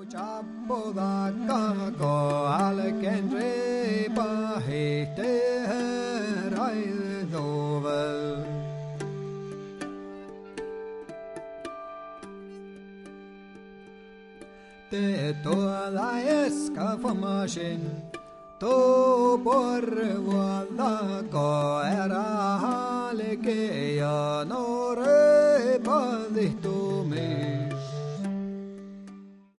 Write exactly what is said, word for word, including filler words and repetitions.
Chapoda ko alkendre bahete raidovel. Te toda escafamashin to por wala ko era hale que ya no re padito